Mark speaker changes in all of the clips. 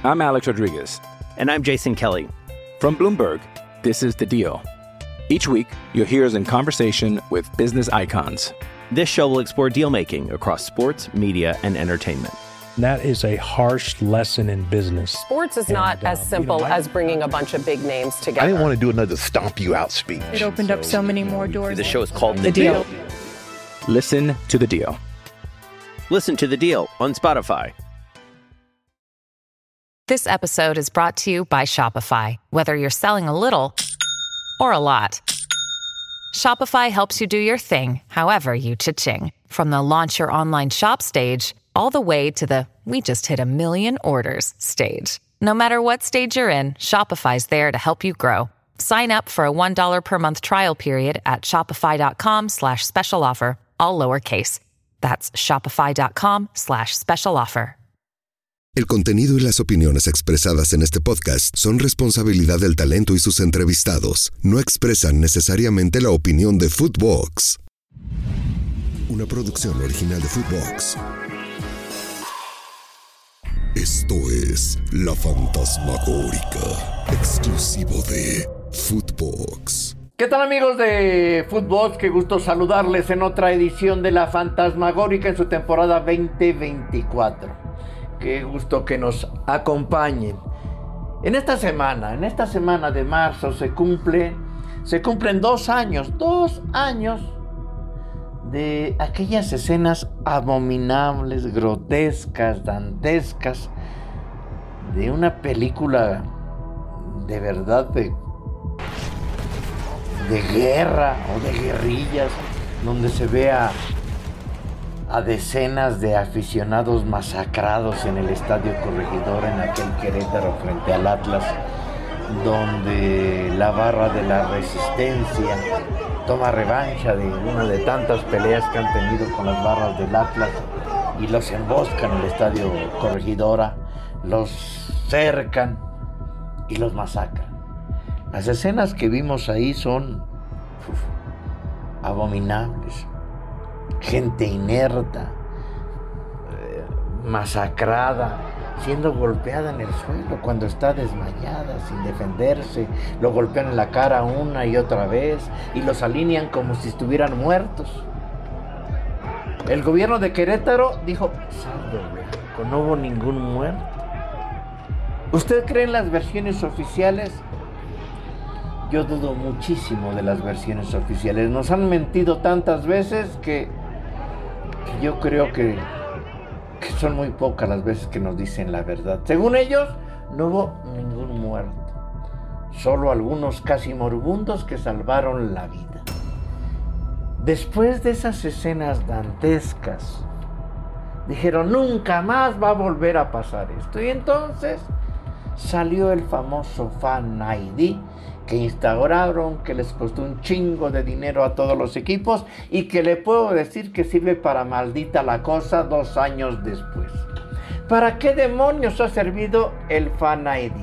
Speaker 1: I'm Alex Rodriguez.
Speaker 2: And I'm Jason Kelly.
Speaker 1: From Bloomberg, this is The Deal. Each week, you'll hear us in conversation with business icons.
Speaker 2: This show will explore deal-making across sports, media, and entertainment.
Speaker 3: That is a harsh lesson in business.
Speaker 4: Sports is not as simple as bringing a bunch of big names together.
Speaker 5: I didn't want to do another stomp you out speech.
Speaker 6: It opened up so many more doors.
Speaker 2: The show is called The Deal.
Speaker 1: Listen to The Deal.
Speaker 2: Listen to The Deal on Spotify.
Speaker 7: This episode is brought to you by Shopify. Whether you're selling a little or a lot, Shopify helps you do your thing, however you cha-ching. From the launch your online shop stage, all the way to the we just hit 1 million orders stage. No matter what stage you're in, Shopify's there to help you grow. Sign up for a $1 per month trial period at shopify.com/special offer, all lowercase. That's shopify.com/special offer.
Speaker 8: El contenido y las opiniones expresadas en este podcast son responsabilidad del talento y sus entrevistados. No expresan necesariamente la opinión de Footbox. Una producción original de Footbox. Esto es La Fantasmagórica, exclusivo de Footbox.
Speaker 9: ¿Qué tal, amigos de Footbox? Qué gusto saludarles en otra edición de La Fantasmagórica en su temporada 2024. Qué gusto que nos acompañen. En esta semana de marzo se cumplen 2 años de aquellas escenas abominables, grotescas, dantescas, de una película de verdad de guerra o de guerrillas, donde se ve a decenas de aficionados masacrados en el Estadio Corregidora, en aquel Querétaro frente al Atlas, donde la barra de la Resistencia toma revancha de una de tantas peleas que han tenido con las barras del Atlas y los emboscan en el Estadio Corregidora, los cercan y los masacran. Las escenas que vimos ahí son abominables. Gente inerta, masacrada, siendo golpeada en el suelo cuando está desmayada, sin defenderse. Lo golpean en la cara una y otra vez y los alinean como si estuvieran muertos. El gobierno de Querétaro dijo: saldo blanco, no hubo ningún muerto. ¿Usted cree en las versiones oficiales? Yo dudo muchísimo de las versiones oficiales. Nos han mentido tantas veces que yo creo que son muy pocas las veces que nos dicen la verdad. Según ellos, no hubo ningún muerto. Solo algunos casi moribundos que salvaron la vida. Después de esas escenas dantescas, dijeron: nunca más va a volver a pasar esto. Y entonces salió el famoso Fan ID, que instauraron, que les costó un chingo de dinero a todos los equipos y que le puedo decir que sirve para maldita la cosa 2 años después. ¿Para qué demonios ha servido el Fan ID?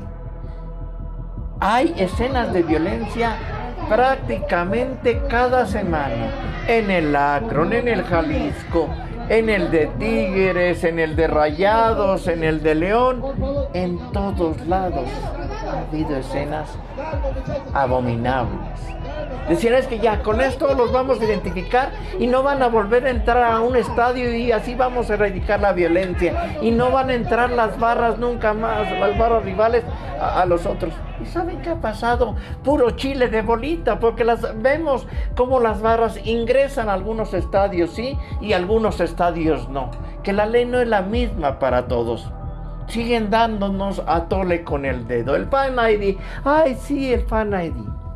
Speaker 9: Hay escenas de violencia prácticamente cada semana, en el Akron, en el Jalisco, en el de Tigres, en el de Rayados, en el de León, en todos lados ha habido escenas abominables. Decían: es que ya con esto los vamos a identificar y no van a volver a entrar a un estadio y así vamos a erradicar la violencia y no van a entrar las barras nunca más, las barras rivales a los otros. ¿Y saben qué ha pasado? Puro chile de bolita, porque vemos cómo las barras ingresan a algunos estadios, sí, y algunos estadios no. Que la ley no es la misma para todos. Siguen dándonos a tole con el dedo. El Fan ID. Ay, sí, el Fan ID.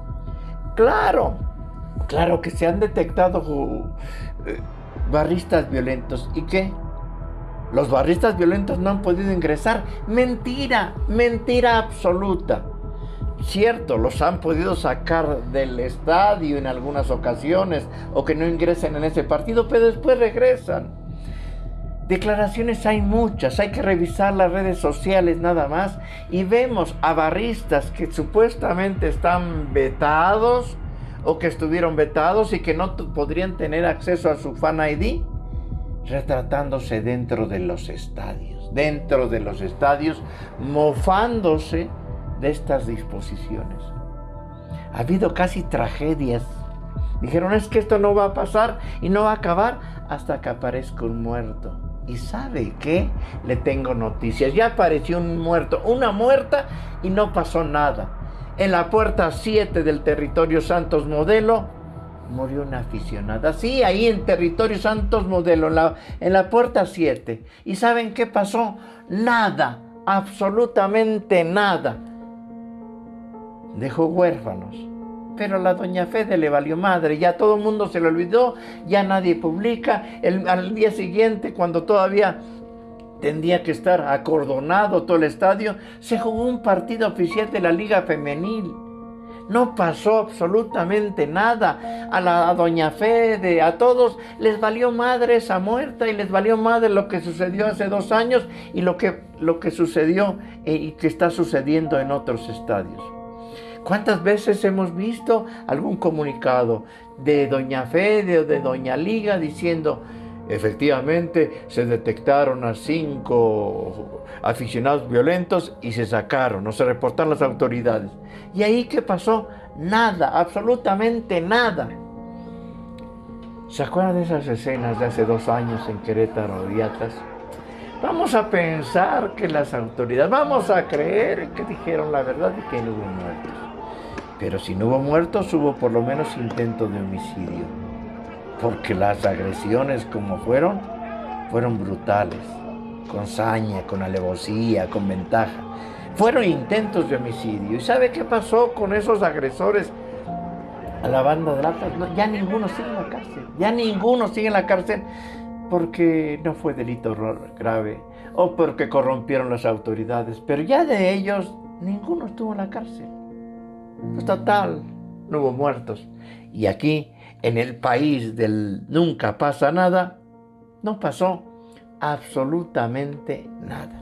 Speaker 9: Claro que se han detectado barristas violentos. ¿Y qué? Los barristas violentos no han podido ingresar. Mentira absoluta. Cierto, los han podido sacar del estadio en algunas ocasiones o que no ingresen en ese partido, pero después regresan. Declaraciones hay muchas, hay que revisar las redes sociales nada más y vemos a barristas que supuestamente están vetados o que estuvieron vetados y que no podrían tener acceso a su Fan ID retratándose dentro de los estadios. dentro de los estadios, mofándose de estas disposiciones. Ha habido casi tragedias. Dijeron, es que esto no va a pasar y no va a acabar hasta que aparezca un muerto. ¿Y sabe qué? Le tengo noticias. Ya apareció un muerto, una muerta, y no pasó nada. En la puerta 7 del Territorio Santos Modelo murió una aficionada. Sí, ahí en Territorio Santos Modelo, en la puerta 7. ¿Y saben qué pasó? Nada, absolutamente nada. Dejó huérfanos. Pero a la doña Fede le valió madre, ya todo el mundo se le olvidó, ya nadie publica. Al día siguiente, cuando todavía tendría que estar acordonado todo el estadio, se jugó un partido oficial de la Liga Femenil. No pasó absolutamente nada. A doña Fede, a todos les valió madre esa muerta, y les valió madre lo que sucedió hace 2 años y lo que sucedió y que está sucediendo en otros estadios. ¿Cuántas veces hemos visto algún comunicado de doña Fede o de doña Liga diciendo, efectivamente se detectaron a 5 aficionados violentos y se sacaron, no se reportaron las autoridades? ¿Y ahí qué pasó? Nada, absolutamente nada. ¿Se acuerdan de esas escenas de hace 2 años en Querétaro y Atlas? Vamos a pensar que las autoridades, vamos a creer que dijeron la verdad y que no hubo muertos. Pero si no hubo muertos, hubo por lo menos intento de homicidio. Porque las agresiones como fueron brutales, con saña, con alevosía, con ventaja. Fueron intentos de homicidio. ¿Y sabe qué pasó con esos agresores a la banda de Atlas? No, ya ninguno sigue en la cárcel. Ya ninguno sigue en la cárcel porque no fue delito grave o porque corrompieron las autoridades. Pero ya de ellos, ninguno estuvo en la cárcel. Pues total, no hubo muertos. Y aquí, en el país del nunca pasa nada, no pasó absolutamente nada.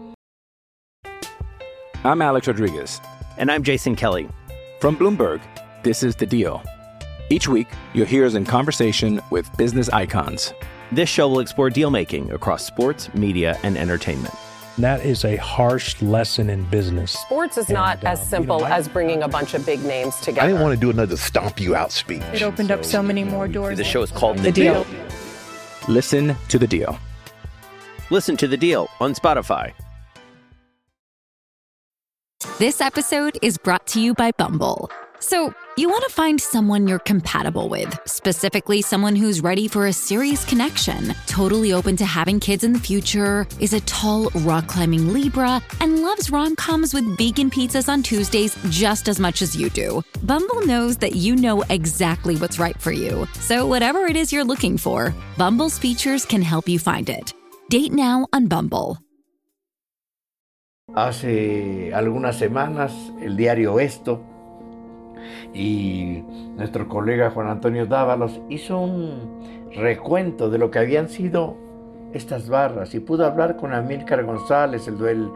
Speaker 1: I'm Alex Rodriguez.
Speaker 2: And I'm Jason Kelly.
Speaker 1: From Bloomberg, this is The Deal. Each week, you'll hear us in conversation with business icons.
Speaker 2: This show will explore deal-making across sports, media, and entertainment.
Speaker 3: That is a harsh lesson in business.
Speaker 4: Sports is not as simple as bringing a bunch of big names together.
Speaker 5: I didn't want to do another stomp you out speech.
Speaker 6: It opened up so many more doors.
Speaker 2: The show is called The Deal.
Speaker 1: Listen to The Deal.
Speaker 2: Listen to The Deal on Spotify.
Speaker 10: This episode is brought to you by Bumble. So, you want to find someone you're compatible with, specifically someone who's ready for a serious connection, totally open to having kids in the future, is a tall, rock-climbing Libra, and loves rom-coms with vegan pizzas on Tuesdays just as much as you do. Bumble knows that you know exactly what's right for you. So whatever it is you're looking for, Bumble's features can help you find it. Date now on Bumble.
Speaker 9: Hace algunas semanas, el diario Esto y nuestro colega Juan Antonio Dávalos hizo un recuento de lo que habían sido estas barras y pudo hablar con Amílcar González, el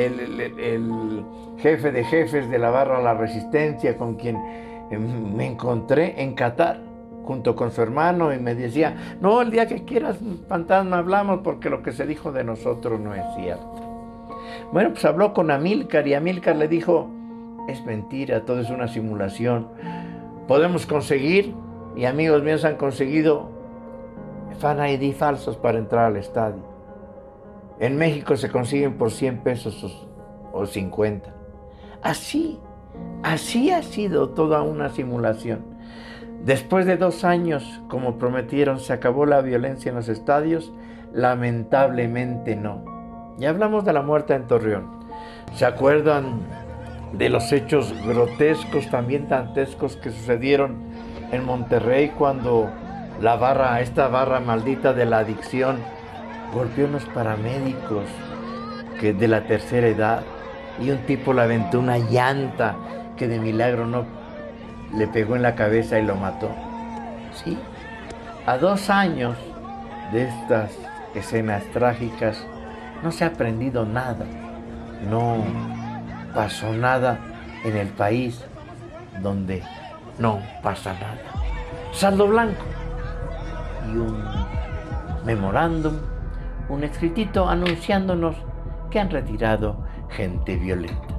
Speaker 9: jefe de jefes de la barra La Resistencia, con quien me encontré en Qatar junto con su hermano, y me decía, no, el día que quieras, fantasma, hablamos, porque lo que se dijo de nosotros no es cierto. Bueno, pues habló con Amílcar y Amílcar le dijo, es mentira, todo es una simulación. Podemos conseguir, y amigos míos han conseguido, fan ID falsos para entrar al estadio. En México se consiguen por 100 pesos o 50. Así ha sido toda una simulación. Después de 2 años, como prometieron, ¿se acabó la violencia en los estadios? Lamentablemente no. Ya hablamos de la muerte en Torreón. ¿Se acuerdan de los hechos grotescos, también dantescos, que sucedieron en Monterrey cuando esta barra maldita de la adicción golpeó a unos paramédicos de la tercera edad, y un tipo le aventó una llanta que de milagro no le pegó en la cabeza y lo mató? Sí, a 2 años de estas escenas trágicas no se ha aprendido nada, no pasó nada en el país donde no pasa nada. Saldo blanco y un memorándum, un escritito anunciándonos que han retirado gente violenta.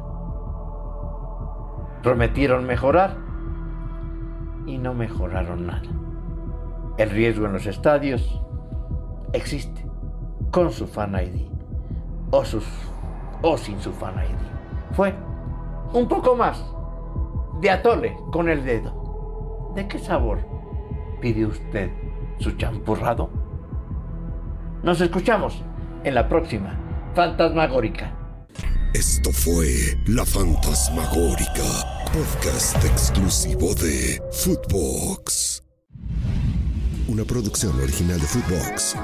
Speaker 9: Prometieron mejorar y no mejoraron nada. El riesgo en los estadios existe, con su Fan ID o sin su Fan ID. Fue un poco más de atole con el dedo. ¿De qué sabor pide usted su champurrado? Nos escuchamos en la próxima Fantasmagórica.
Speaker 8: Esto fue La Fantasmagórica, podcast exclusivo de Footbox. Una producción original de Footbox.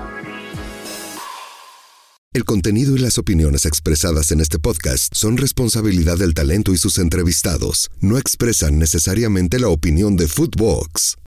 Speaker 8: El contenido y las opiniones expresadas en este podcast son responsabilidad del talento y sus entrevistados. No expresan necesariamente la opinión de Footbox.